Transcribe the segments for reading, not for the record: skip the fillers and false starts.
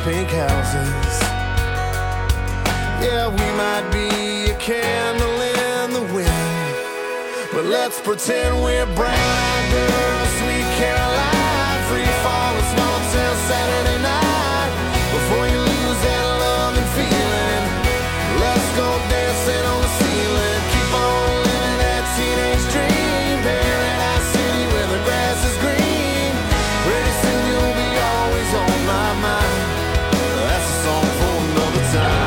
pink houses. Yeah, we might be a candle in the wind, but let's pretend we're brown-eyed girls, sweet Caroline, free fall, a small town Saturday night. Before you lose that love and feeling, let's go dancing on the ceiling. Keep on living that teenage dream, Paradise City where the grass is green. Pretty soon you'll be always on my mind. That's a song for another time.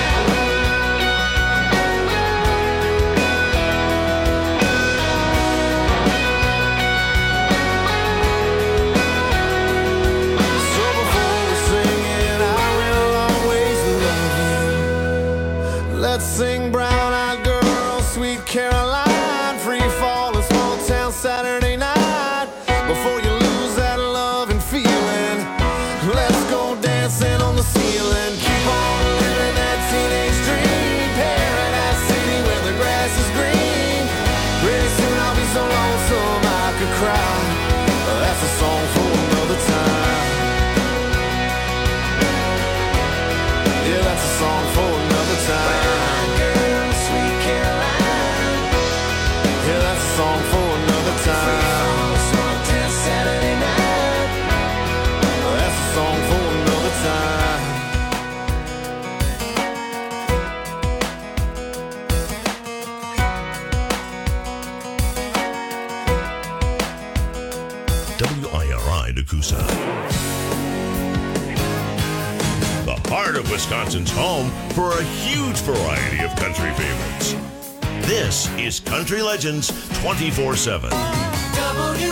Let's sing brown-eyed girl, sweet Caroline, free fall, a small town Saturday night. Before you lose that love and feeling, let's go dancing on the ceiling. Keep on living that teenage dream, Paradise City where the grass is green. Pretty soon I'll be so lonesome I could cry. That's a song for another time. Yeah, that's a song for another time. Song for another time. Saturday night. That's a song for another time. WIRI Nakusa. The heart of Wisconsin's home for a huge variety of country favorites. This is Country Legends 24/7. WIRI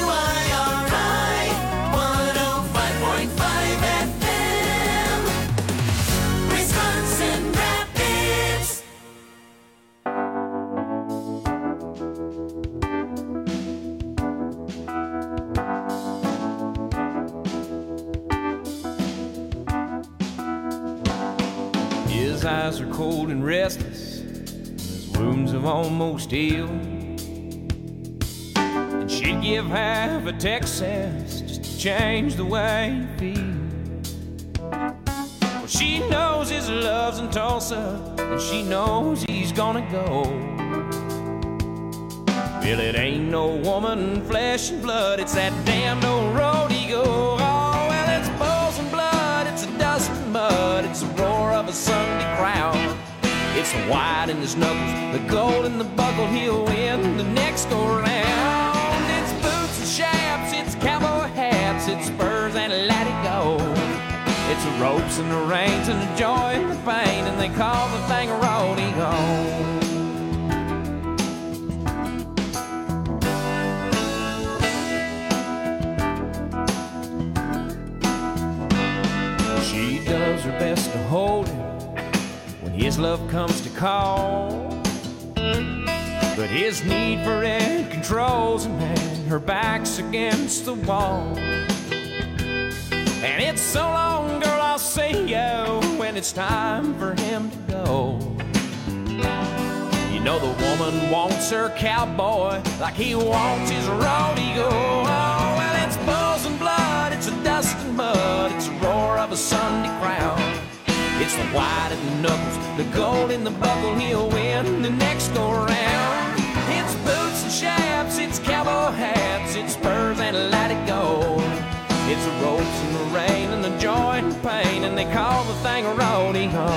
105.5 FM, Wisconsin Rapids. His eyes are cold and restless, wounds have almost healed, and she'd give half a Texas just to change the way he feels. Well, she knows his love's in Tulsa, and she knows he's gonna go. Well, it ain't no woman, flesh and blood, it's that damned old road he goes. Oh, well, it's bulls and blood, it's a dust and mud, it's the roar of a Sunday crowd. It's the white in his knuckles, the gold in the buckle, he'll win the next go round. It's boots and chaps, it's cowboy hats, it's spurs and let it go. It's the ropes and the reins and the joy and the pain, and they call the thing a rodeo. She does her best to hold him when his love comes to call, but his need for it controls him, and her back's against the wall. And it's so long, girl, I'll see you when it's time for him to go. You know the woman wants her cowboy like he wants his rodeo. Oh, well, it's bulls and blood, it's a dust and mud, it's the roar of a Sunday crowd. It's the white in the knuckles, the gold in the buckle, he'll win the next go round. It's boots and chaps, it's cowboy hats, it's spurs and let it go. It's the ropes and the rain and the joy and the pain, and they call the thing a rodeo.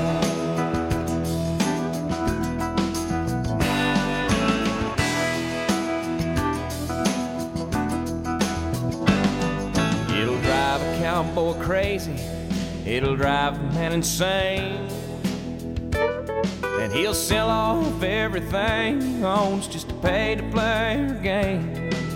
It'll drive a cowboy crazy, it'll drive a man insane, and he'll sell off everything he owns just to pay to play her game.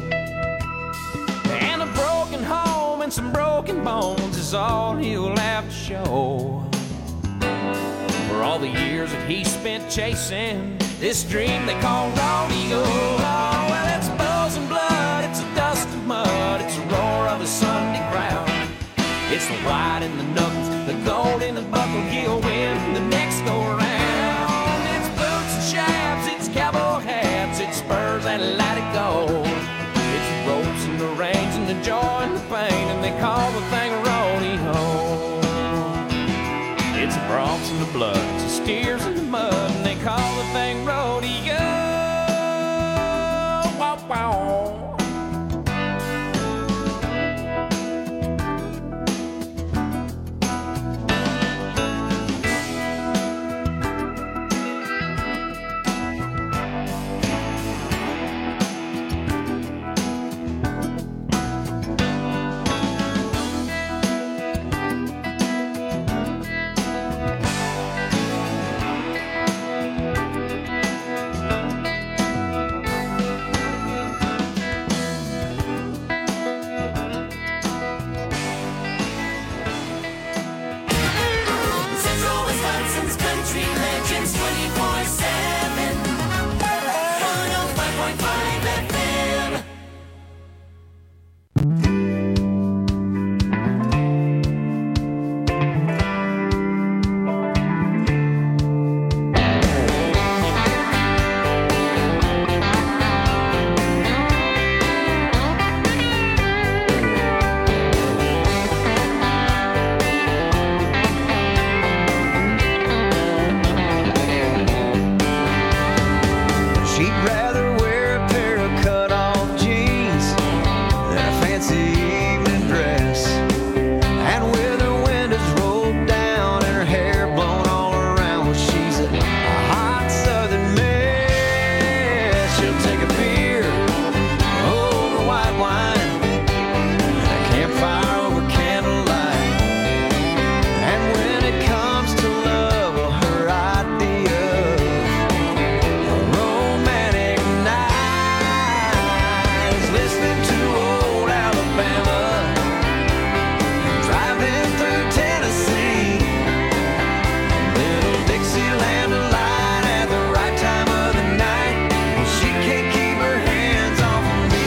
And a broken home and some broken bones is all he'll have to show for all the years that he spent chasing this dream they call rodeo. Oh, well, it's bulls and blood, it's a dust and mud, it's the roar of a Sunday crowd. It's the white in the knuckles, the gold in the buckle, he'll win the next go round. It's boots and chaps, it's cowboy hats, it's spurs and let it go. It's the ropes and the reins and the joy and the pain, and they call the thing a rodeo. walks in the blood, it's a steers in the mud, and they call the thing rodeo. Wow, wow. Central Wisconsin's Country Legends 24/7. 105.5 FM. She'd rather wear a pair of cut-off jeans than a fancy evening dress. And with her windows rolled down and her hair blown all around, well, she's a hot southern mess. She'll take a beer over white wine and a campfire over candlelight. And when it comes to love, well, her idea of romantic nights, listening to old Alabama, driving through Tennessee, little Dixieland delight at the right time of the night. Well, she can't keep her hands off of me.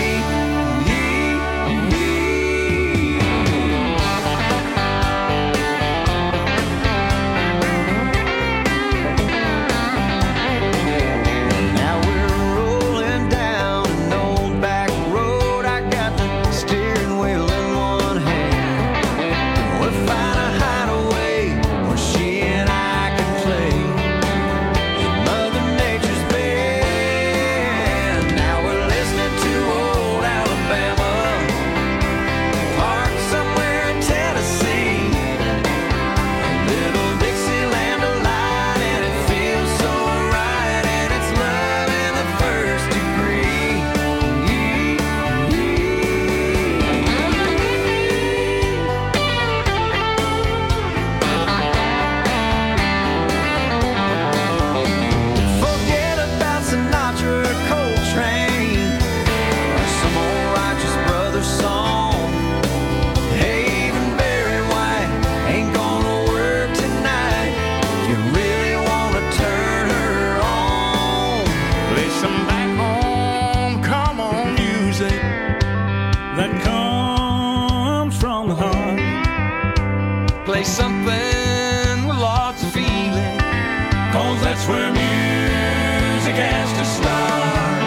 Now we're rolling down an old back road. I got the steering wheel in one hand. We'll find a hideaway where she and I can play in Mother Nature's bed. Now we're listening to old Alabama, parked somewhere in Tennessee. Little Dixieland delight, and it feels so right, and it's love in the first degree. Forget about Sinatra or Coltrane or some old righteous brother song. Hey, even Barry White ain't gonna work tonight if you really wanna turn her on. Play some back home, come on music that comes from the heart. Play something with lots of feeling, 'Cause that's where music has to start.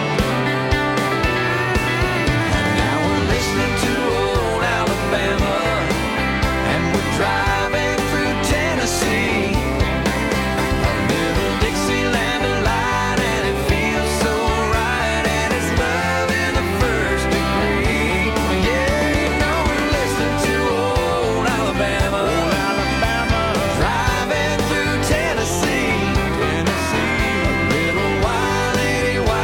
now we're listening to old Alabama, and we're driving through Tennessee. Little Dixieland delight, and it feels so right, and it's love in the first degree. Yeah, you know we're listening to old Alabama, driving through Tennessee. A little wild lady, wild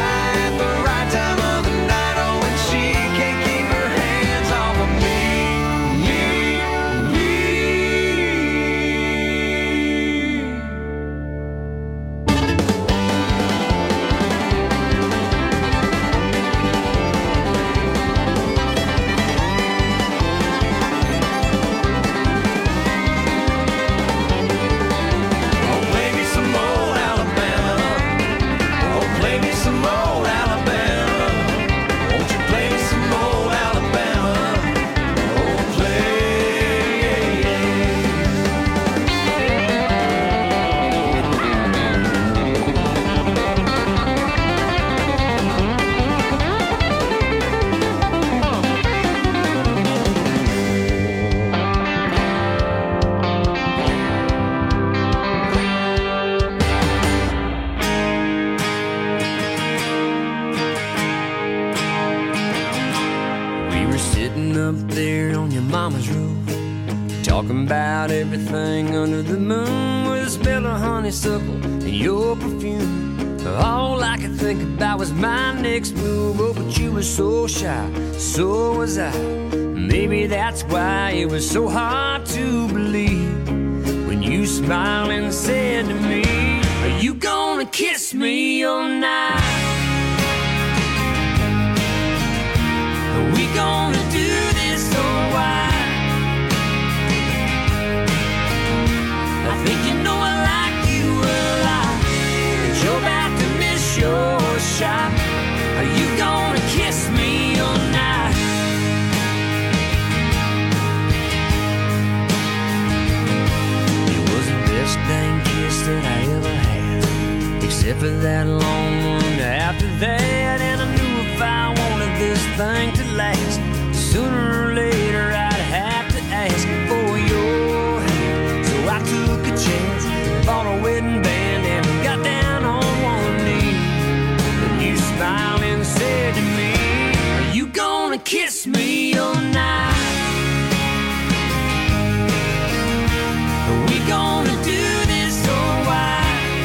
about everything under the moon with a spell of honeysuckle and your perfume. All I could think about was my next move. Oh, but you were so shy, so was I. Maybe that's why it was so hard to believe when you smiled and said to me, are you gonna kiss me all night? Are we gonna do this or why? I think you know I like you a lot, but you're about to miss your shot. Are you gonna kiss me all night? It was the best dang kiss that I ever had, except for that long one after that. And I knew if I wanted this thing to last, sooner or later I'd have to ask for your hand. So I took a chance, bought a wedding band, and got down on one knee. And you smiled and said to me, are you gonna kiss me all night? Are we gonna do this or why?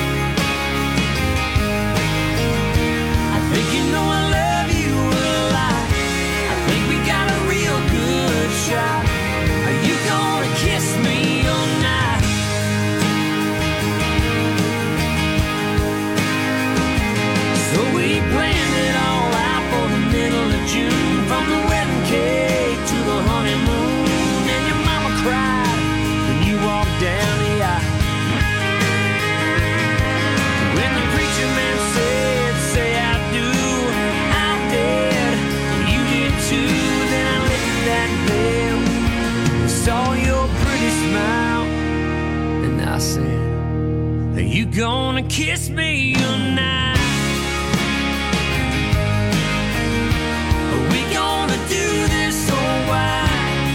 I think you know I love you a lot. I think we got a real good shot. Are you gonna kiss me all night? So we planned it all out for the middle of June, from the wedding cake to the honeymoon. And your mama cried when you walked down the aisle. When the preacher man said, say I do, I did, and you did too. Then I lifted that veil and saw your pretty smile, and I said, are you gonna kiss me tonight? Are we gonna do this or why?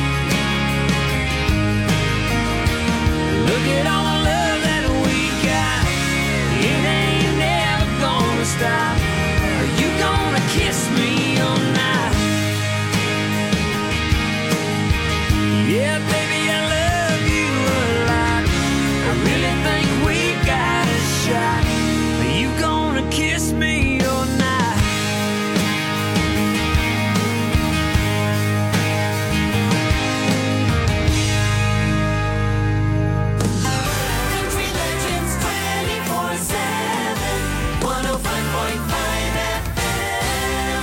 Look at all the love that we got, it ain't never gonna stop. Are you gonna kiss me all night? Yeah, baby, I love you a lot. I really think we got a shot. Are you gonna kiss me all night? Country Legends 24/7, 105.5 FM.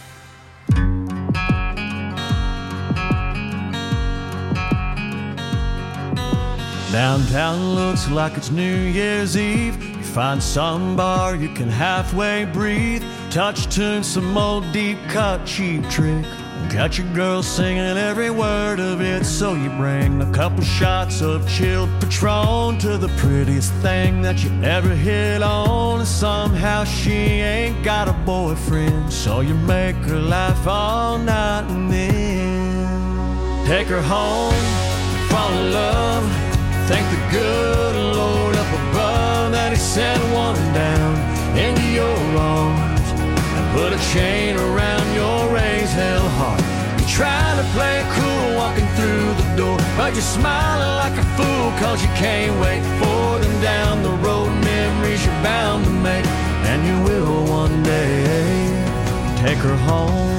Downtown looks like it's New Year's Eve. You find some bar you can halfway breathe. Touch tune, some old deep cut cheap trick. Got your girl singing every word of it. So you bring a couple shots of chilled Patron to the prettiest thing that you ever hit on. And somehow she ain't got a boyfriend, so you make her laugh all night and then take her home, fall in love. Thank the good Lord up above that he sent one down into your arms and put a chain around your raised hell heart. You're trying to play it cool walking through the door, but you're smiling like a fool cause you can't wait for them down the road. Memories you're bound to make, and you will one day take her home.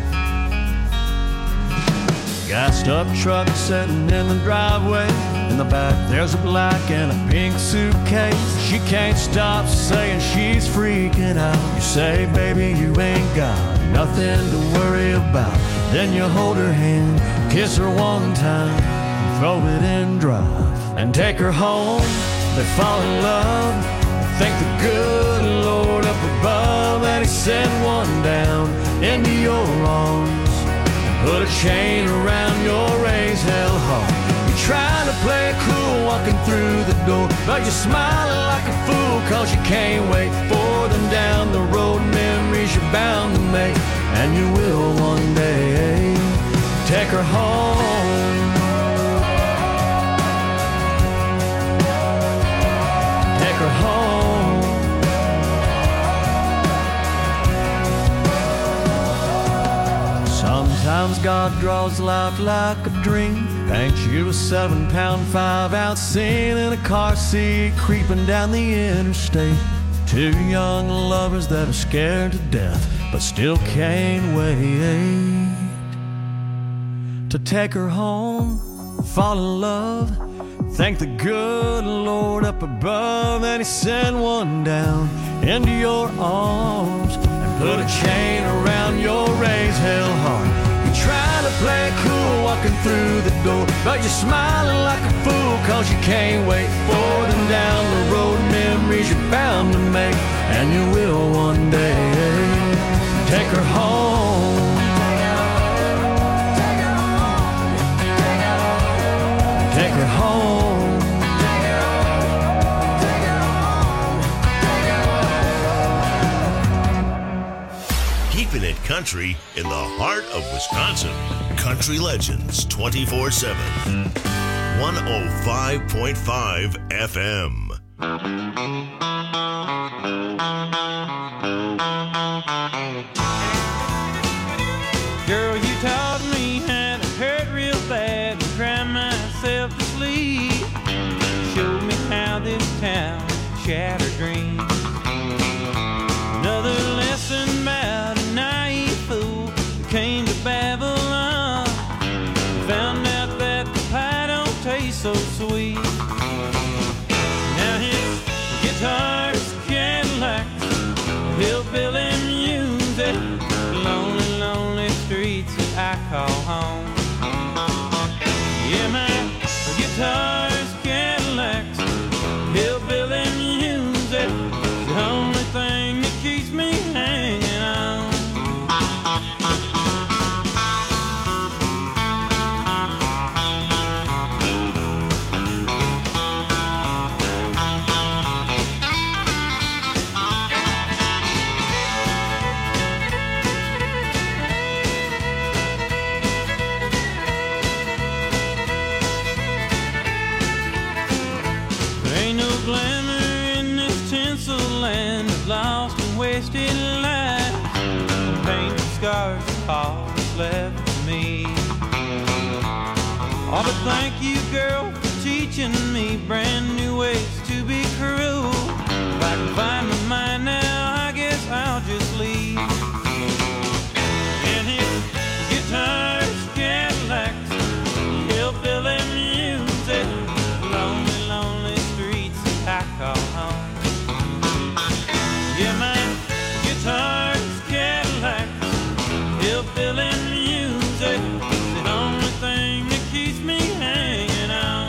Gassed up truck sitting in the driveway. In the back there's a black and a pink suitcase. She can't stop saying she's freaking out. You say, baby, you ain't got nothing to worry about. Then you hold her hand, kiss her one time, throw it in drive, and take her home. They fall in love. Thank the good Lord up above that he sent one down into your arms. Put a chain around your raised hell heart. You're trying to play it cool walking through the door, but you're smiling like a fool cause you can't wait for them down the road. Memories you're bound to make, and you will one day take her home. Take her home. Sometimes God draws life like a dream. Paint you a 7-pound 5-ounce scene in a car seat creeping down the interstate. Two young lovers that are scared to death but still can't wait to take her home, fall in love, thank the good Lord up above, and he sent one down into your arms and put a chain around your raised hell heart. You try to play it cool walking through the door, but you're smiling like a fool cause you can't wait for them down the road. Memories you're bound to make, and you will one day. Take her home. Take her home. Keeping it country in the heart of Wisconsin. Country Legends 24/7. 105.5 FM. Girl, you taught me how to hurt real bad and cry myself to sleep. Showed me how this town shattered dreams. Another lesson about a naive fool who came to Babylon. Found out that the pie don't taste so sweet. Now his guitar's Cadillacs, hillbilly music, lonely, lonely streets that I call home. Yeah, my guitar's Cadillacs, hillbilly music, the only thing that keeps me hanging on. Ain't no glamour in this tinsel land of lost and wasted life. Paint the scars of all that's left of me. Oh, but thank you, girl, for teaching me brand new ways to be cruel. If I can find my mind now, I guess I'll just leave. And his guitar's Cadillacs, hillbilly music, lonely, lonely streets that I call home. Yeah, my guitar's Cadillacs, hillbilly music, the only thing that keeps me hanging on.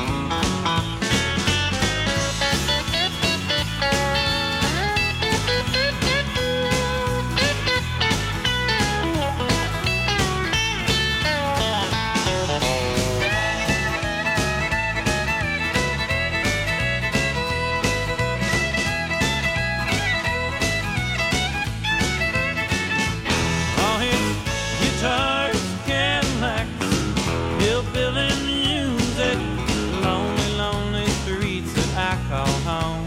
All his guitars, Cadillacs, hillbilly music, lonely, lonely streets that I call home.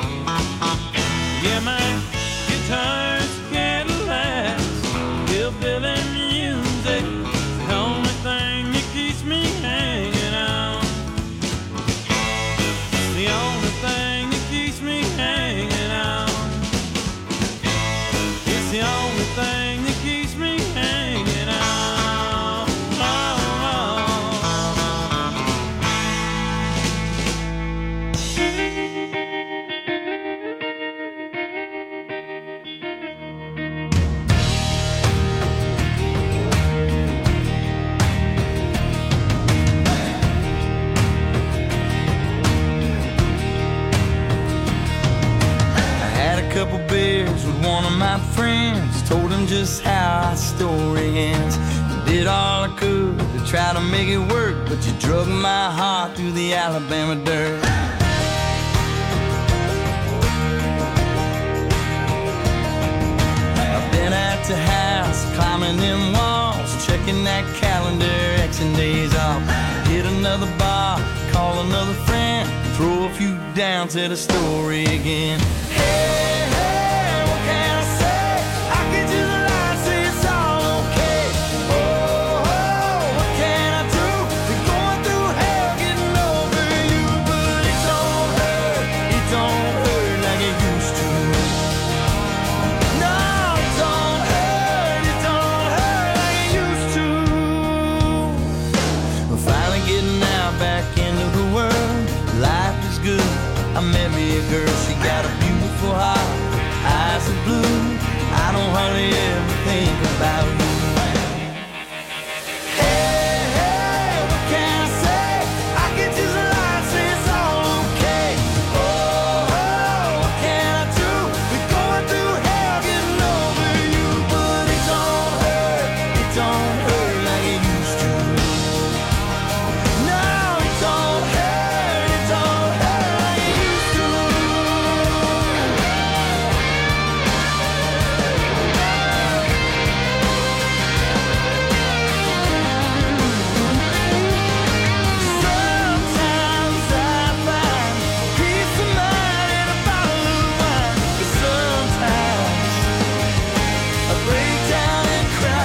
Yeah, my guitar's Cadillacs, hillbilly music, the only thing that keeps me hanging on. The only thing that keeps me hanging on. It's the only thing that keeps me hanging on. I had a couple beers with one of my friends, told him just how our story ends. Did all I could to try to make it work, but you drug my heart through the Alabama dirt. I've been at the house, climbing them walls, checking that calendar, Xing days off. Hit another bar, call another friend, throw a few down, tell the story again. Hey, hey, what can I say? I can just lie and say it's all okay. Oh, oh, what can I do? They're going had me a girl, she got a beautiful heart, eyes of blue. I don't hardly ever think about you. Hey, hey, what can I say? I can just lie and say it's all okay. Oh, what can I do? We're going through hell getting over you, but it don't hurt like it used to. No, it don't hurt like it used to. Sometimes I find peace of mind in a bottle of wine, but sometimes I break down and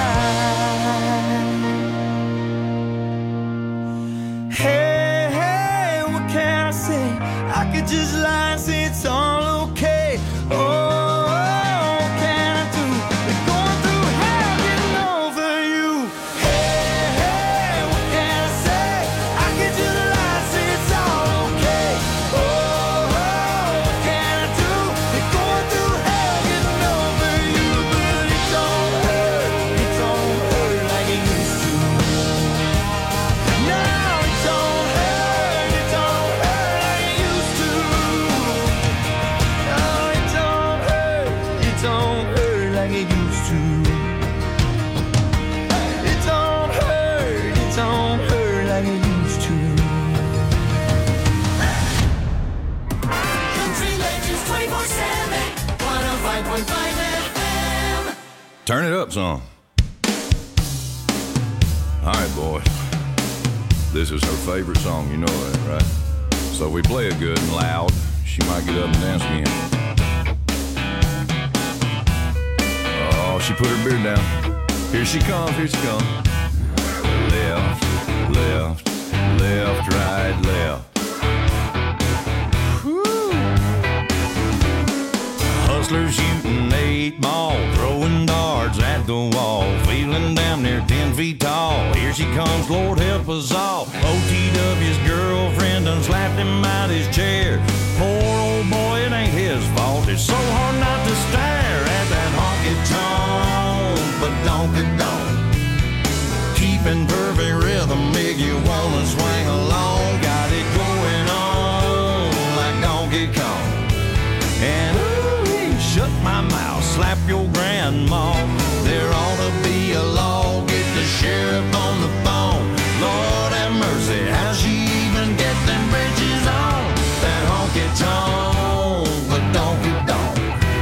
cry. Hey, hey, what can I say? I could just lie and say it's all okay. Oh, what can I do? We're going through hell getting over you. Hey, hey, what can I say? I could just lie and say it's all okay. Oh, what can I do? We're going through hell getting over you, but it don't hurt like it used to. No, it don't hurt like it used to. No, it don't hurt like it used to. It don't hurt like it used to. Country Legends 24/7, 105.5 FM. Turn it up some. All right, boys. This is her favorite song, you know that, right? So we play it good and loud. She might get up and dance again. Oh, she put her beard down. Here she comes, here she comes. Left, left, left, right, left. Hustlers shooting 8 ball, throwing darts at the wall, feeling damn near 10 feet tall. Here she comes, Lord help us all. OTW's girlfriend done slapped him out his chair. Poor old boy, it ain't his fault. It's so hard not to stare at that honky-tonk, but donk-a-donk. Keeping perfect rhythm, make you wanna swing along. Got it going on like Donkey Kong. And shut my mouth, slap your grandma. There ought to be a law, get the sheriff on the phone. Lord have mercy, how she even get them bridges on? That honky-tonk, but donk-a-donk.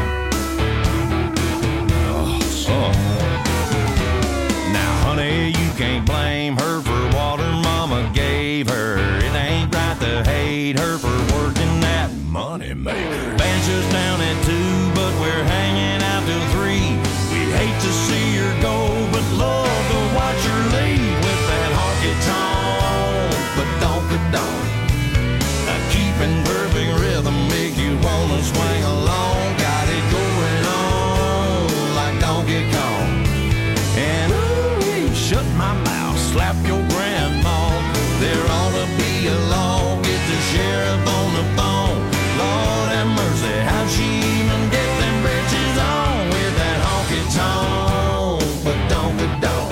Now, honey, you can't blame her for what her mama gave her. It ain't right to hate her for working that money maker. Band shuts down at 2, but we're hanging out till 3. We hate to see her go, but love to watch her leave with that honky-tonk, but donk-a-donk. Keeping perfect rhythm, make you wanna swing along. Got it going on like Donkey Kong. And shut my mouth, slap your grandma. There ought to be a law, get the sheriff on the phone. Lord have mercy, how she even get them britches on with that honky-tonk, but donk-a-donk.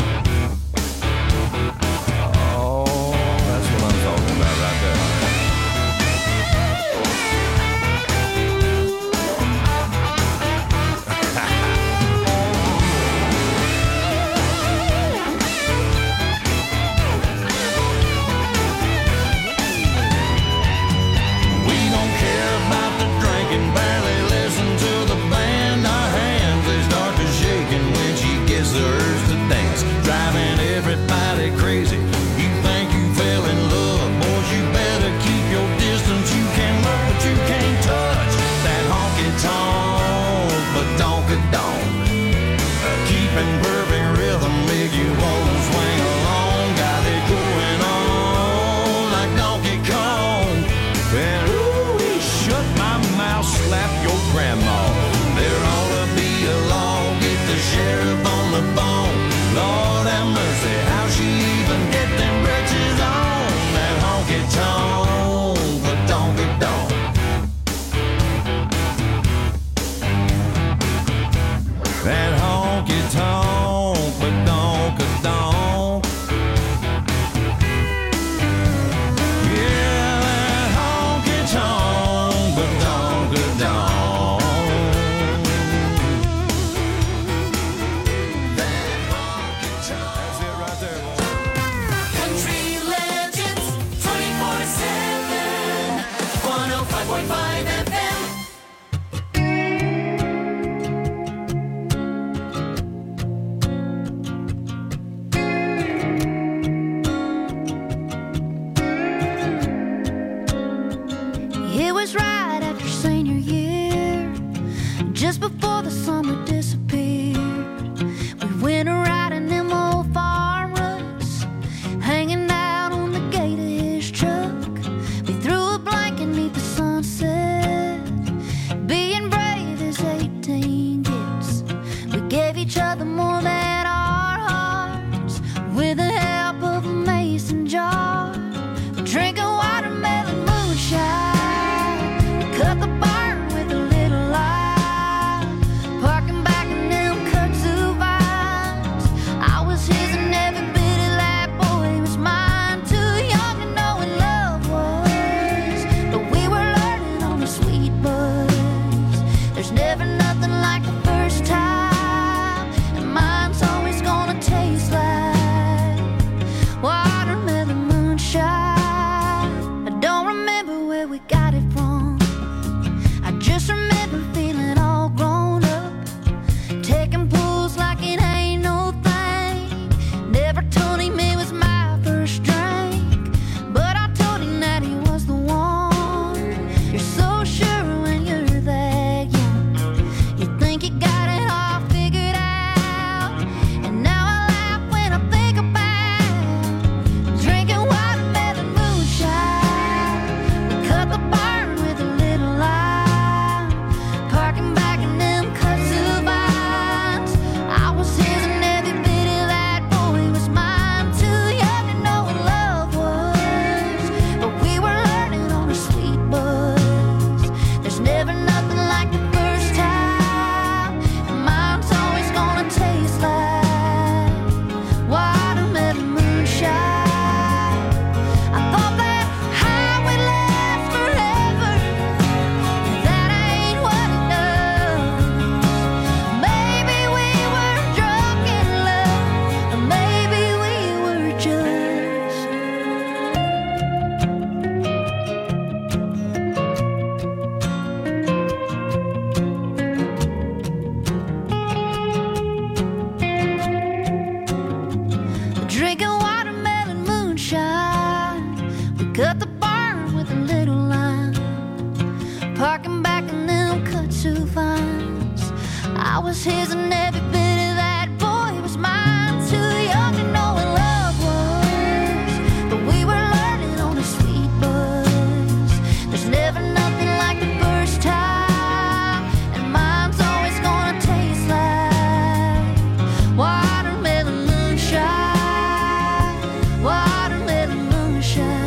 Oh, that's what I'm talking about right there. 105.5 FM. It was right after senior year, just before the summer disappeared. We went a riding them old farm ruts, hanging out on the gate of his truck. We threw a blanket neath the sunset, being brave as 18 gets. We gave each other more than our hearts, with the help of a mason jar. We drinking watermelon moonshine, cut the barn with a little light, parking back in them kudzu vines. I was his and every bit of that boy was mine. Too young to know what love was, but we were learning on the sweet buzz. There's never nothing like the first time, and mine's always gonna taste like watermelon moonshine. I don't remember where we got it from, I just remember feeling all grown up, taking pulls like it ain't no thing. Never told him it was my first drink, but I told him that he was the one. You're so sure when you're that young, you think you got it all figured out. And now I laugh when I think about drinking watermelon moonshine. We cut the barn with a little light, parking back in them kudzu vines. I was his and every bit of that boy was mine. Too young to know what love was, but we were learning on a sweet buzz. There's never nothing like the first time, and mine's always gonna taste like watermelon moonshine. I thought that high would last forever, that ain't what it does. Maybe we were drunk in love, or maybe we were just drinking watermelon moonshine. We cut the barn with a little line, parking back in them kudzu vines. I was his and every bit of that boy was mine. Too young to know what love was, but we were learning on a sweet buzz. There's never nothing like the first time, and mine's always gonna taste like watermelon moonshine. Watermelon moonshine.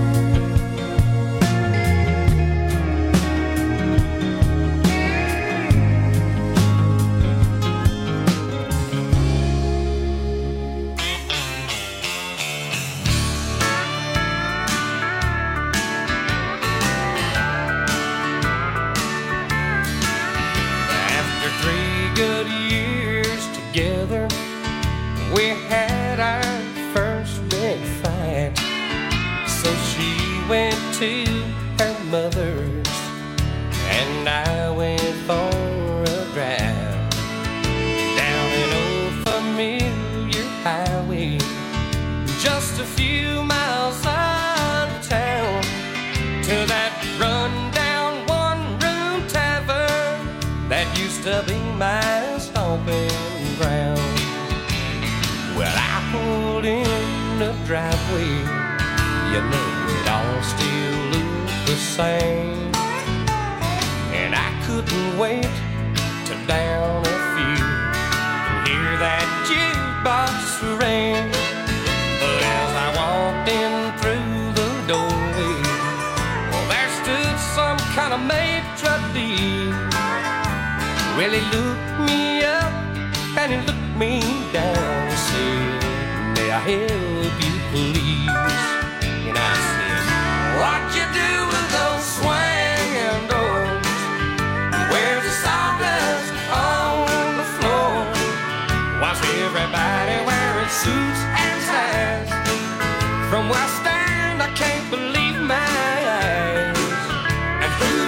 After 3 good years together, we had our first big fight. So she went to her mother's, and I went for a drive down an old familiar highway, just a few miles out of town, to that run-down one-room tavern that used to be my stomping ground. Well, I pulled in the driveway, you know it all still looked the same, and I couldn't wait to down a few and hear that jukebox ring. But as I walked in through the doorway, well, there stood some kind of maitre d'. Well, he looked me up and he looked me down and said, "May I help you, please?" And I said, "What you do with those swinging doors? Where's the sawdust on the floor? Why's everybody wearing suits and ties? From where I stand, I can't believe my eyes. And who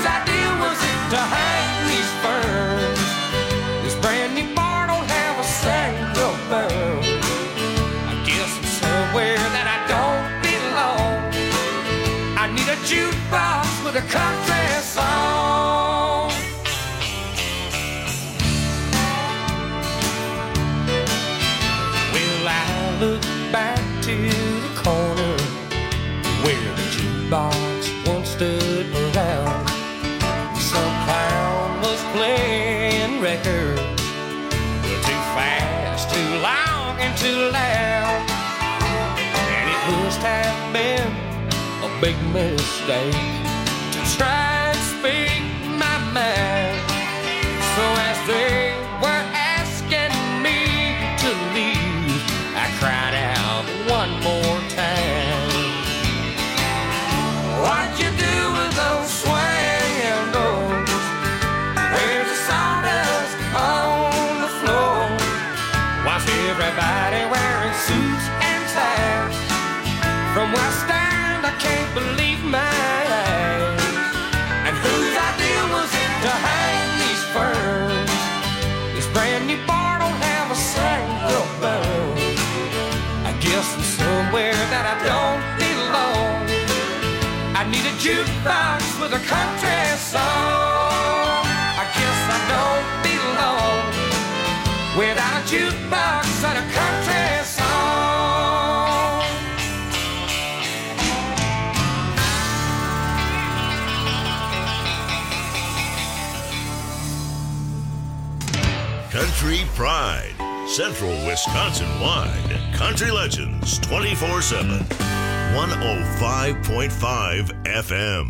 jukebox with a country song. Well, I look back to the corner where the jukebox once stood around. Some clown was playing records, too fast, too long, and too loud. And it must have been a big mistake to try and speak my mind. So as they were asking me to leave, I cried out one more time. What'd you do with those swinging doors? Where's the sawdust on the floor? Was everybody wearing suits and ties? From where I stand, I can't believe my eyes. And whose idea was it to hang these ferns? This brand new bar don't have a single bone. I guess I'm somewhere that I don't belong. I need a jukebox with a country song. I guess I don't belong without a jukebox and a country song. Country Pride, Central Wisconsin-wide. Country Legends 24/7. 105.5 FM.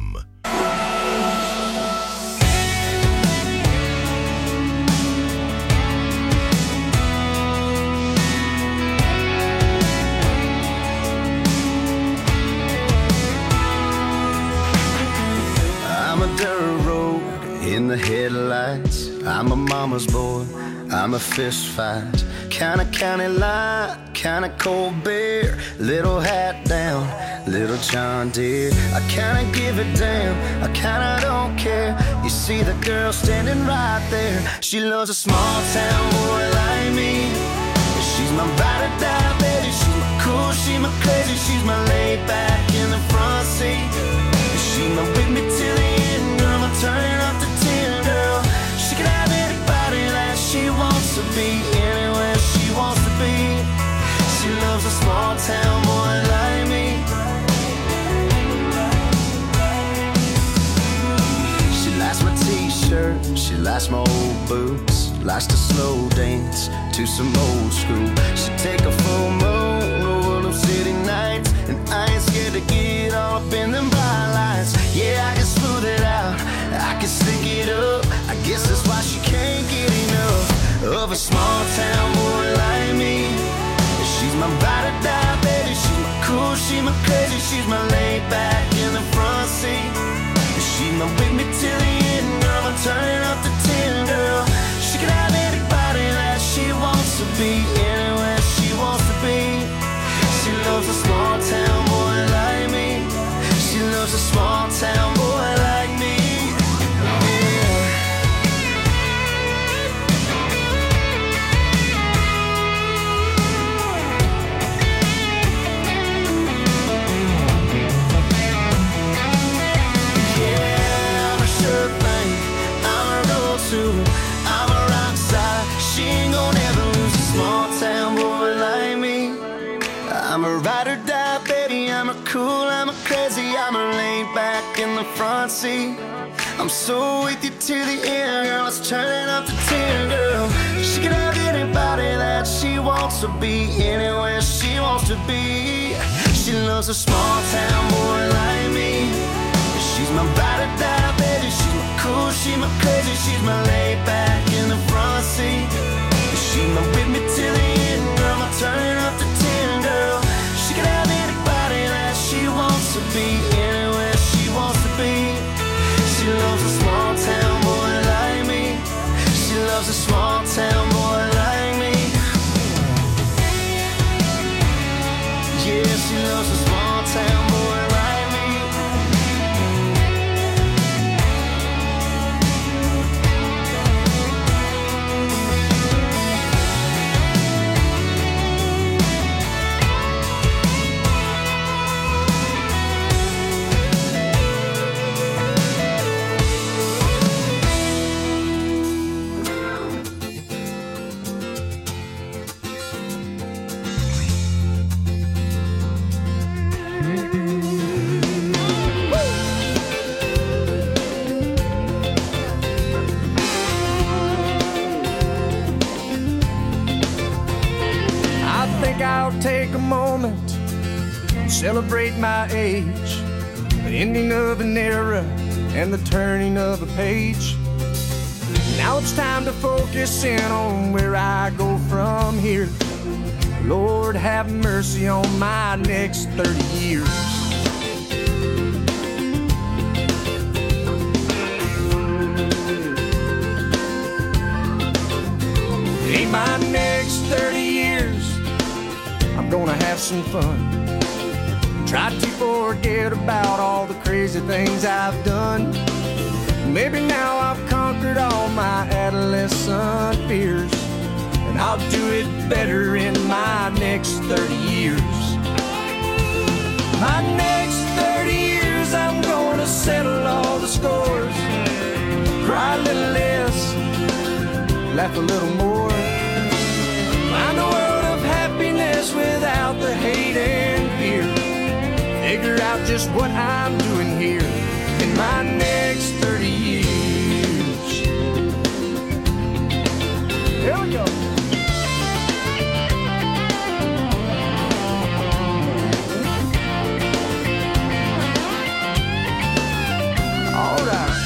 I'm a dirt road in the headlights. I'm a mama's boy. I'm a fist fight. Kinda county line, kinda cold beer. Little hat down, little John Deere. I kinda give a damn, I kinda don't care. You see the girl standing right there. She loves a small town boy like me. She's my ride or die baby. She's my cool, she's my crazy. She's my laid back in the front seat. She's my with me till the end, girl. I'm turning up the 10, girl. She can have anybody that she wants to be, anywhere she wants to be. She loves a small town boy like me. She likes my t-shirt, she likes my old boots. Likes to slow dance to some old school. She take a full moon over them city nights, and I ain't scared to get all up in them bright lights. Yeah, I can smooth it out, I can stick it up. I guess that's why she can't get enough of a small town boy like me. She's my ride or die baby. She's my cool, she's my crazy. She's my laid back in the front seat. She's my with me till the end, girl. I'm turning up the 10, girl. She can have anybody that she wants to be, anywhere she wants to be. She loves a small town boy like me. She loves a small town boy like me. I'm a rock star. She ain't gonna ever lose a small town boy like me. I'm a ride or die baby. I'm a cool, I'm a crazy. I'm a laid back in the front seat. I'm so with you to the end, girl. Let's turn it up to 10, girl. She can have anybody that she wants to be, anywhere she wants to be. She loves a small town boy like me. She's my ride or die baby. She's my cool, she's my crazy. She's my laid back in the front seat. She's my with me till the end, girl. I'm turning up the 10, girl. She can have anybody that she wants to be, anywhere she wants to be. She loves a small town boy like me. She loves a small town boy like me. Yeah, she loves a small town boy like me. take a moment and celebrate my age, the ending of an era and the turning of a page. Now it's time to focus in on where I go from here. Lord, have mercy on my next 30 years. In my next 30 years, I'm gonna have some fun. Try to forget about all the crazy things I've done. Maybe now I've conquered all my adolescent fears, and I'll do it better in my next 30 years. My next 30 years, I'm gonna settle all the scores. Cry a little less, laugh a little more. Find a world of happiness without the hate and fear. Figure out just what I'm doing here in my next 30 years. Here we go. All right.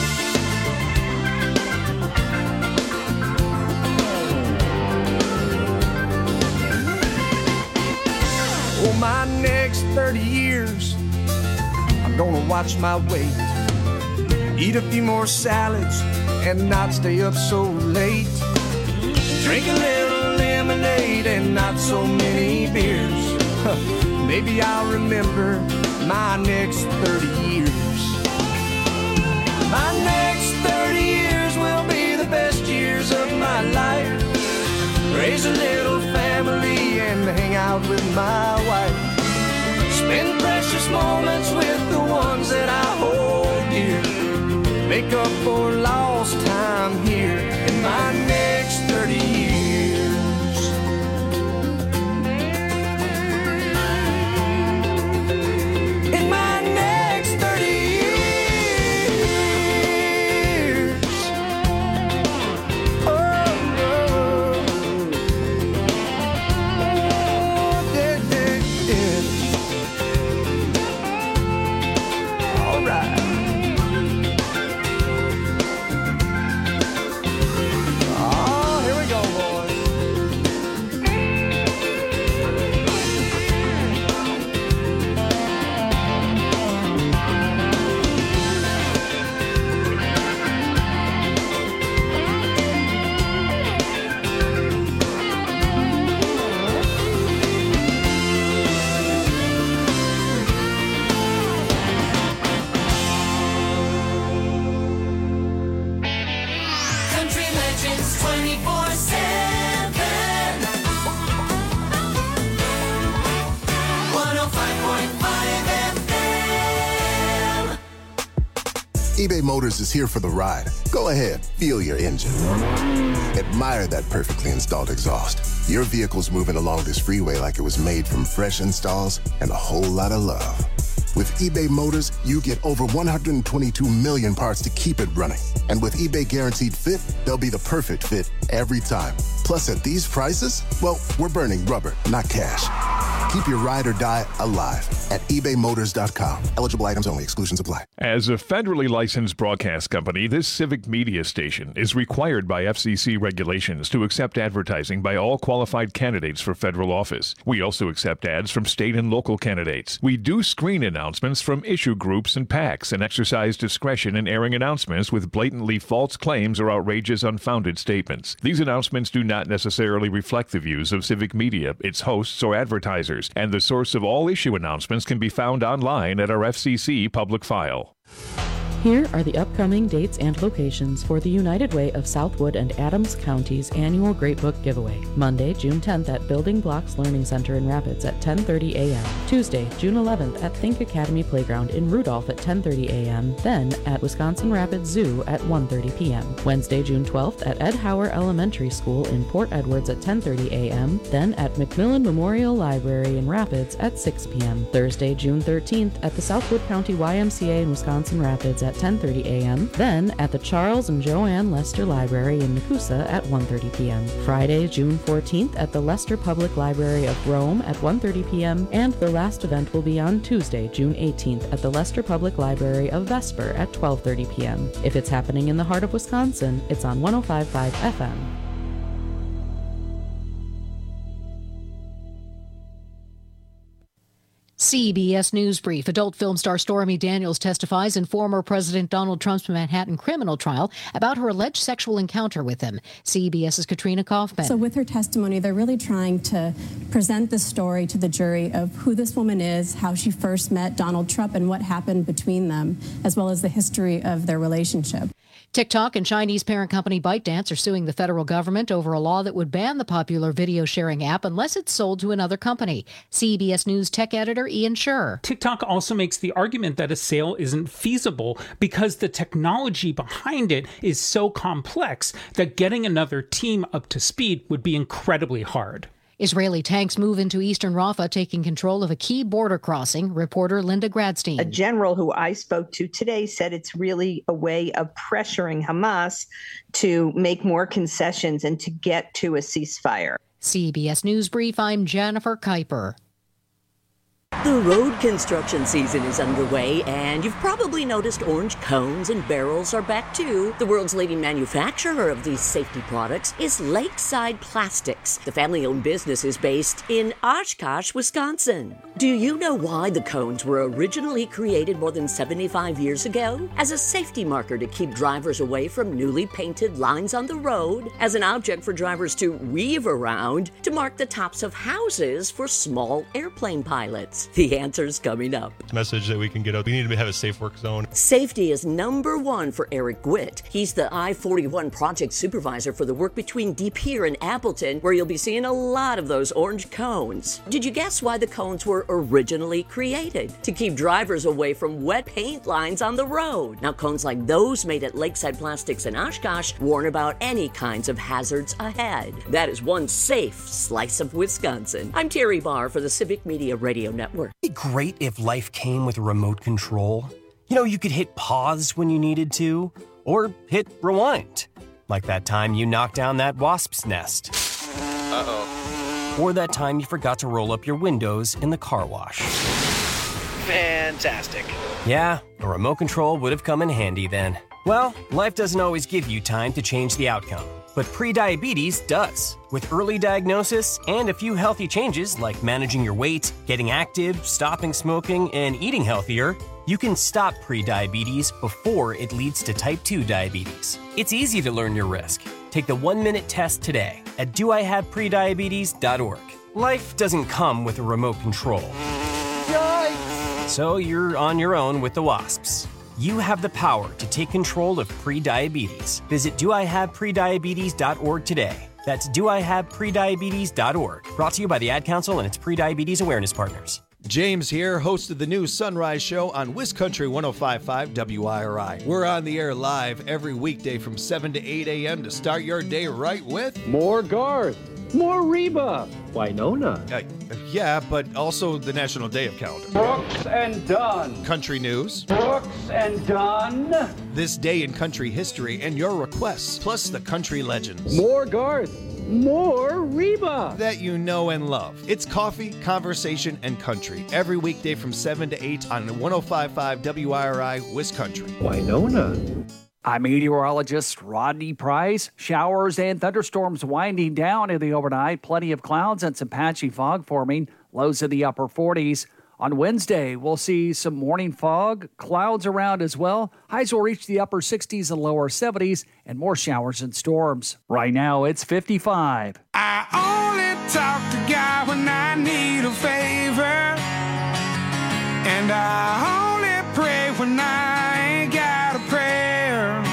For my next 30 years, I'm gonna watch my weight, eat a few more salads, and not stay up so late. Drink a little lemonade and not so many beers. Maybe I'll remember my next 30 years. My next 30 years will be the best years of my life. Raise a little family and hang out with my wife. Spend precious moments with the ones that I hold dear. Make up for lost time here in my next 30 years. In my next 30 years. Oh, oh. Yeah, yeah, yeah. All right. Country Legends 24/7. 105.5 FM. eBay Motors is here for the ride. Go ahead, feel your engine. Admire that perfectly installed exhaust. Your vehicle's moving along this freeway like it was made from fresh installs and a whole lot of love. With eBay Motors, you get over 122 million parts to keep it running. And with eBay Guaranteed Fit, they'll be the perfect fit every time. Plus, at these prices, well, we're burning rubber, not cash. Keep your ride or die alive at ebaymotors.com. Eligible items only. Exclusions apply. As a federally licensed broadcast company, this civic media station is required by FCC regulations to accept advertising by all qualified candidates for federal office. We also accept ads from state and local candidates. We do screen announcements from issue groups and PACs and exercise discretion in airing announcements with blatantly false claims or outrageous, unfounded statements. These announcements do not necessarily reflect the views of civic media, its hosts, or advertisers, and the source of all issue announcements can be found online at our FCC public file. Here are the upcoming dates and locations for the United Way of Southwood and Adams County's annual Great Book Giveaway. Monday, June 10th at Building Blocks Learning Center in Rapids at 10:30 a.m. Tuesday, June 11th at Think Academy Playground in Rudolph at 10:30 a.m. Then at Wisconsin Rapids Zoo at 1:30 p.m. Wednesday, June 12th at Ed Hauer Elementary School in Port Edwards at 10:30 a.m. Then at Macmillan Memorial Library in Rapids at 6 p.m. Thursday, June 13th at the Southwood County YMCA in Wisconsin Rapids at at 10:30 a.m., then at the Charles and Joanne Lester Library in Nakusa at 1:30 p.m. Friday, June 14th at the Lester Public Library of Rome at 1:30 p.m., and the last event will be on Tuesday, June 18th at the Lester Public Library of Vesper at 12:30 p.m. If it's happening in the heart of Wisconsin, it's on 105.5 FM. CBS News Brief. Adult film star Stormy Daniels testifies in former President Donald Trump's Manhattan criminal trial about her alleged sexual encounter with him. CBS's Katrina Kaufman. So with her testimony, they're really trying to present the story to the jury of who this woman is, how she first met Donald Trump, and what happened between them, as well as the history of their relationship. TikTok and Chinese parent company ByteDance are suing the federal government over a law that would ban the popular video sharing app unless it's sold to another company. CBS News tech editor Ian Scher. TikTok also makes the argument that a sale isn't feasible because the technology behind it is so complex that getting another team up to speed would be incredibly hard. Israeli tanks move into eastern Rafah, taking control of a key border crossing. Reporter Linda Gradstein. A general who I spoke to today said it's really a way of pressuring Hamas to make more concessions and to get to a ceasefire. CBS News Brief, I'm Jennifer Kuiper. The road construction season is underway, and you've probably noticed orange cones and barrels are back too. The world's leading manufacturer of these safety products is Lakeside Plastics. The family-owned business is based in Oshkosh, Wisconsin. Do you know why the cones were originally created more than 75 years ago? As a safety marker to keep drivers away from newly painted lines on the road, as an object for drivers to weave around, to mark the tops of houses for small airplane pilots. The answer's coming up. Message that we can get out. We need to have a safe work zone. Safety is number one for Eric Gwitt. He's the I-41 project supervisor for the work between De Pere and Appleton, where you'll be seeing a lot of those orange cones. Did you guess why the cones were originally created? To keep drivers away from wet paint lines on the road. Now, cones like those made at Lakeside Plastics in Oshkosh warn about any kinds of hazards ahead. That is one safe slice of Wisconsin. I'm Terry Barr for the Civic Media Radio Network. It'd be great if life came with a remote control. You know, you could hit pause when you needed to, or hit rewind. Like that time you knocked down that wasp's nest. Uh-oh. Or that time you forgot to roll up your windows in the car wash. Fantastic. Yeah, a remote control would have come in handy then. Well, life doesn't always give you time to change the outcome. But prediabetes does. With early diagnosis and a few healthy changes like managing your weight, getting active, stopping smoking, and eating healthier, you can stop prediabetes before it leads to type 2 diabetes. It's easy to learn your risk. Take the 1-minute test today at doihaveprediabetes.org. Life doesn't come with a remote control. Yikes! So you're on your own with the wasps. You have the power to take control of prediabetes. Visit doihaveprediabetes.org today. That's doihaveprediabetes.org. Brought to you by the Ad Council and its Prediabetes Awareness Partners. James here, host of the new Sunrise Show on WisCountry 105.5 WIRI. We're on the air live every weekday from 7 to 8 a.m. to start your day right with more Garth, more Reba, Winona. Yeah, but also the National Day of Calendar. Brooks and Dunn. Country news. Brooks and Dunn. This day in country history and your requests, plus the country legends. More Garth, more Reba. That you know and love. It's coffee, conversation, and country. Every weekday from 7 to 8 on 105.5 WIRI, WisCountry. Winona. I'm meteorologist Rodney Price. Showers and thunderstorms winding down in the overnight. Plenty of clouds and some patchy fog forming. Lows in the upper 40s. On Wednesday, we'll see some morning fog, clouds around as well. Highs will reach the upper 60s and lower 70s, and more showers and storms. Right now, it's 55. I only talk to God when I need a favor, and I only pray when I ain't got a prayer.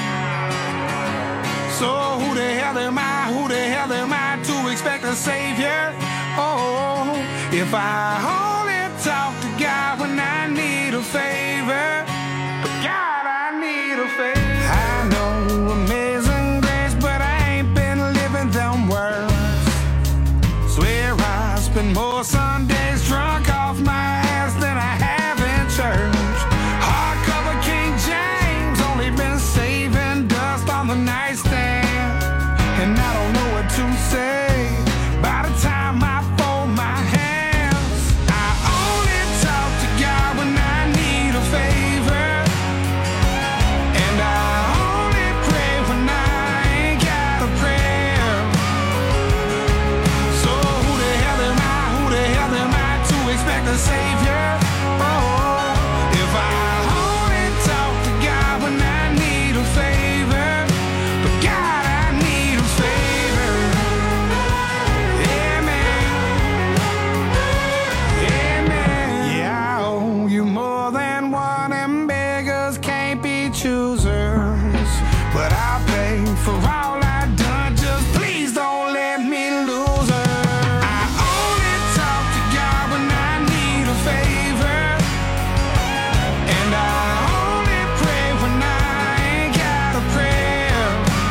So who the hell am I to expect a savior? Oh, if I only talk to God when I need a favor. God, I need a favor. I know amazing grace, but I ain't been living them words. Swear I spend more Sundays drunk off my ass than I have in church. Hardcover King James choosers, but I pay for all I done. Just please don't let me lose her. I only talk to God when I need a favor, and I only pray when I ain't got a prayer.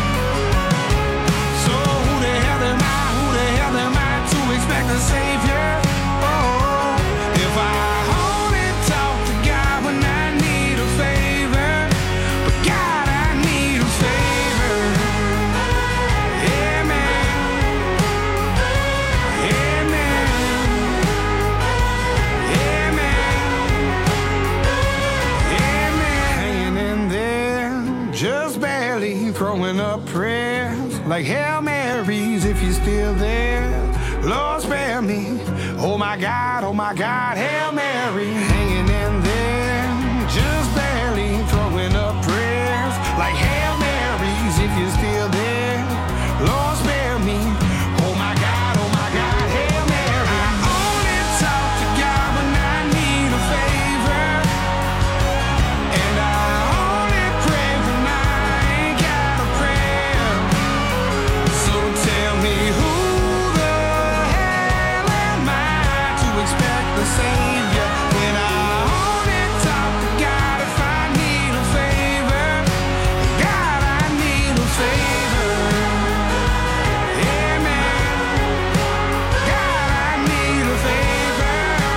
So who the hell am I to expect a savior? Oh, if I only talk to God when I need a favor, but God, I need a favor. Yeah, man. Yeah, man. Yeah, man. Yeah, man. Hanging in there, just barely throwing up prayers like Hail Marys if you're still there. Lord, spare me. Oh my God, Hail Mary. Hanging in there, just barely throwing up prayers like Hail Marys if you're still there. Lord, spare me. Oh my God, Hail Mary. I only talk to God when I need a favor, and I only pray when I ain't got a prayer. So tell me who the hell am I to expect the savior when I only talk to God if I need a favor? God, I need a favor. Yeah, man. God, I need a favor.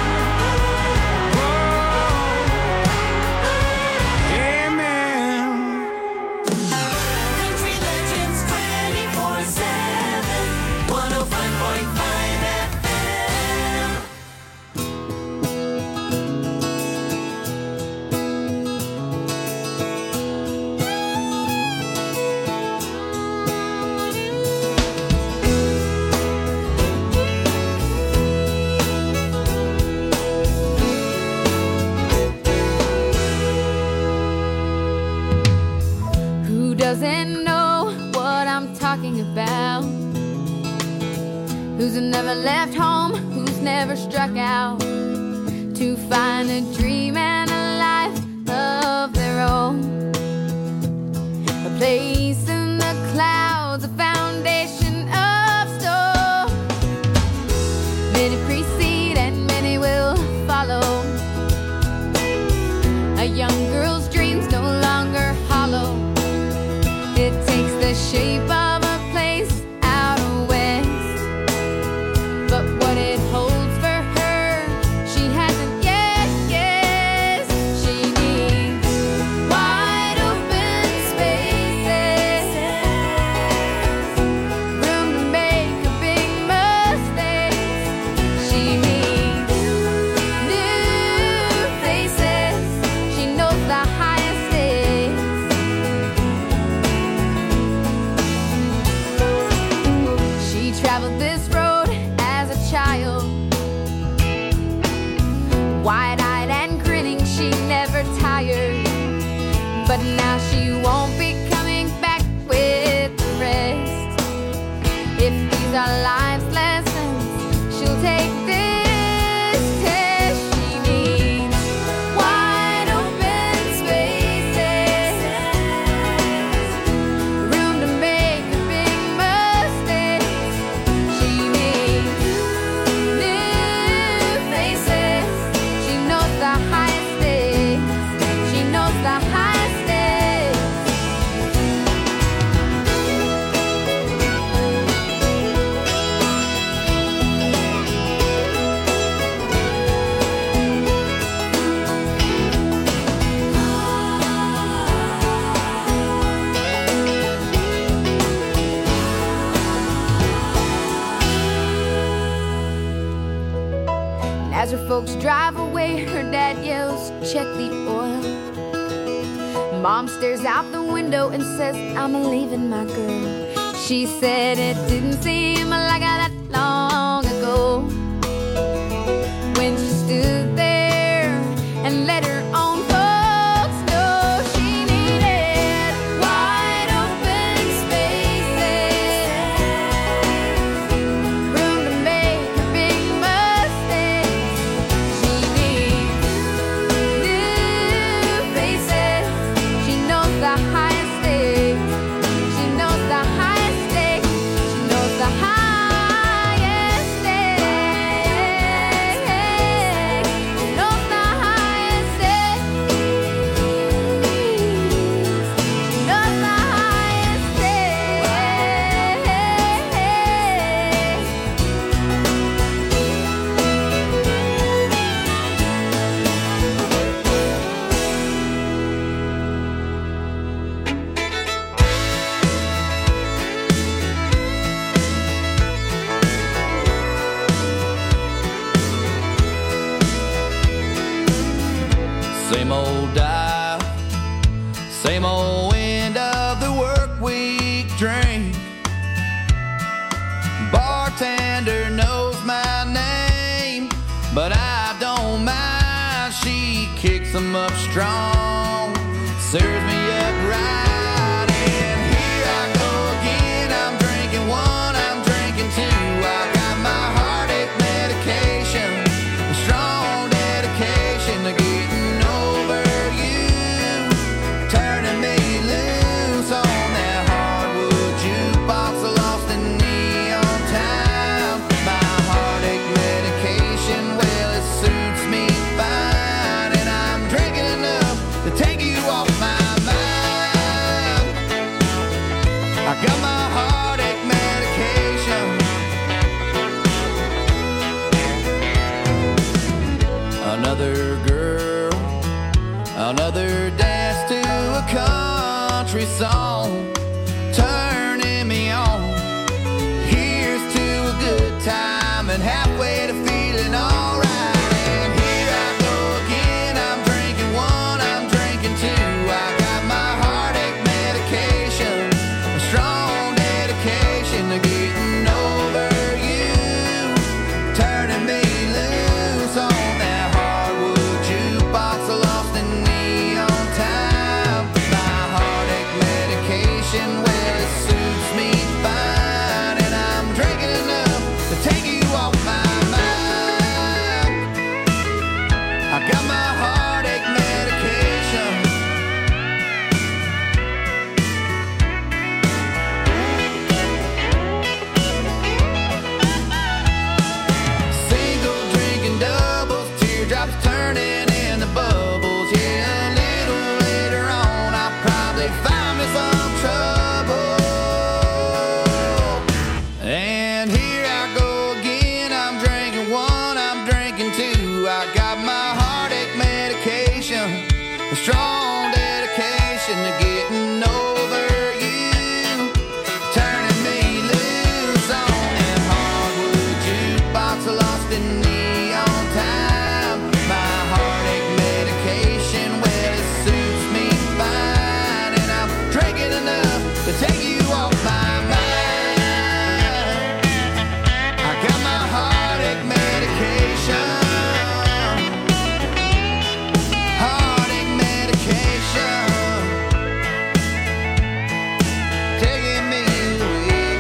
Whoa. Yeah, man. Country Legends 24/7, 105.5 FM. Who doesn't know what I'm talking about? Who's never left home? Who's never struck out to find a dream and a life of their own? A place in the clouds, a foundation of stone. Many precede and many will follow. A young girl's dreams no longer hollow. It takes the shape of a place out west, but what it holds for her, she hasn't yet guessed. She needs wide open spaces, room to make a big mistake. She needs new faces. She knows the highest stakes. She traveled this road as a child, wide-eyed and grinning, she never tired. But now she won't be coming back with the rest. If these are life's lessons, she'll take this test. She needs wide open spaces, room to make a big mistake. She needs new faces. She knows the highest stakes. She knows the highest stakes. And as her folks drive away, her dad yells, "Check the oil." Mom stares out the window and says, "I'm leaving my girl." She said it didn't seem like that long ago when she stood there and let her own folks know she needed wide open spaces, room to make a big mistake. She needs new faces. She knows strong, serves me up right. And here I go again, I'm drinking one, I'm drinking two. I got my heartache medication, a strong dedication to getting over you, turning me loose on that hardwood jukebox, lost in neon time. My heartache medication, well, it suits me fine, and I'm drinking enough to take you off my mind. I got my heartache medication. Another girl, another dance to a country song, turning me on. Here's to a good time and halfway to feeling alright. And here I go again, I'm drinking one, I'm drinking two. I got my heartache medication, a strong dedication to getting over you, turning me loose on that hardwood jukebox, lost in neon time. My heartache medication, well, it suits me fine, and I'm drinking enough to take you off my mind. I got my heartache medication. Single drinking doubles, teardrops turning into bubbles. Yeah, a little later on, I'll probably find me some trouble. And here I go again, I'm drinking one, I'm drinking two. I got my heartache medication, a strong dedication to getting over you, turning me loose on that hardwood jukebox, lost in neon time. My heartache medication, well, it suits me fine, and I'm drinking enough to take you off my mind. I got my heartache medication, heartache medication, taking me away.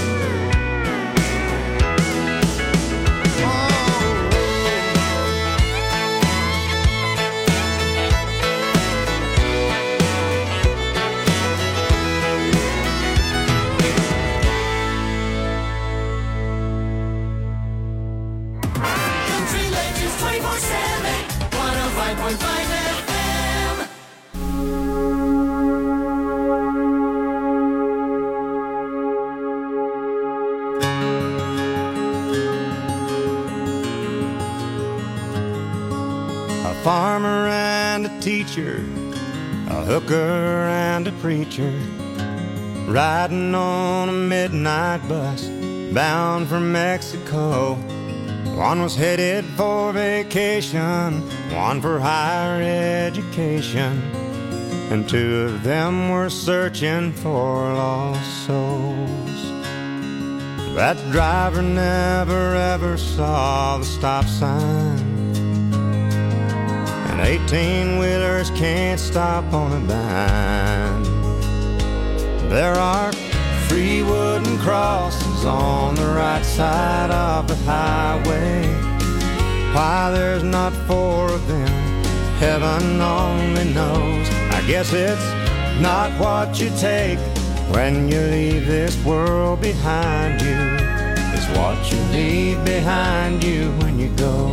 Country Legends 24/7, 105.5 FM. A farmer and a teacher, a hooker and a preacher, riding on a midnight bus bound for Mexico. One was headed for vacation, one for higher education, and two of them were searching for lost souls. That driver never ever saw the stop sign, and 18-wheelers can't stop on a dime. There are 3 wooden crosses on the right side of the highway. Why there's not 4 of them, heaven only knows. I guess it's not what you take when you leave this world behind you, it's what you leave behind you when you go.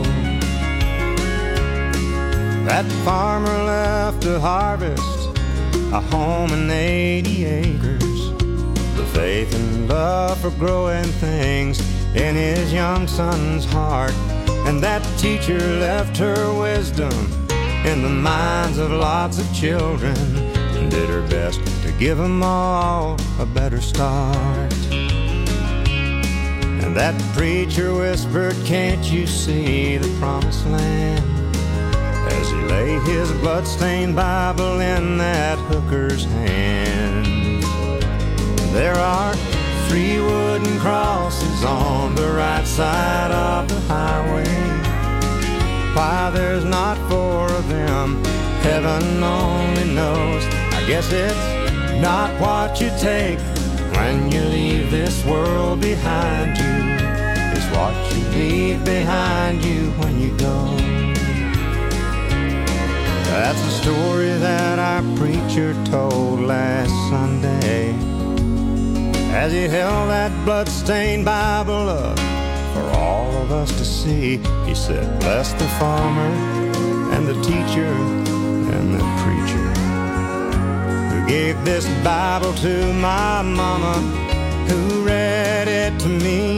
That farmer left to harvest a home and 80 acres, the faith and love for growing things in his young son's heart. And that teacher left her wisdom in the minds of lots of children, and did her best to give them all a better start. And that preacher whispered, "Can't you see the promised land?" as he laid his blood-stained Bible in that hooker's hand. There are 3 wooden crosses on the right side of the highway. Why there's not 4 of them, heaven only knows. I guess it's not what you take when you leave this world behind you. It's what you leave behind you when you go. That's a story that our preacher told last Sunday as he held that blood-stained Bible up for all of us to see. He said, bless the farmer and the teacher and the preacher who gave this Bible to my mama, who read it to me.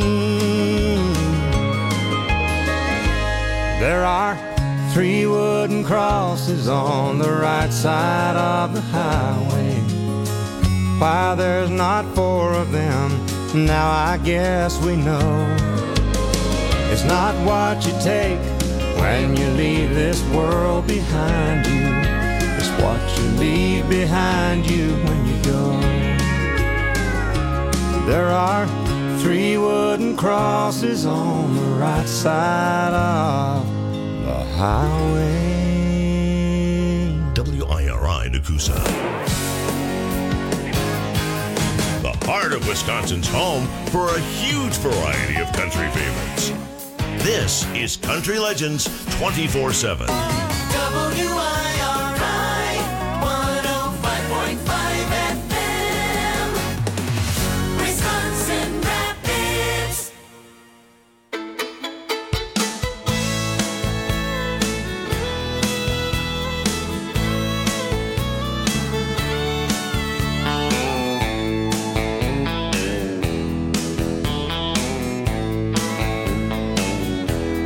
There are 3 wooden crosses on the right side of the highway. Why there's not 4 of them, now I guess we know. It's not what you take when you leave this world behind you. It's what you leave behind you when you go. There are 3 wooden crosses on the right side of the highway. WIRI Nakusa. The heart of Wisconsin's home for a huge variety of country favorites. This is Country Legends 24/7.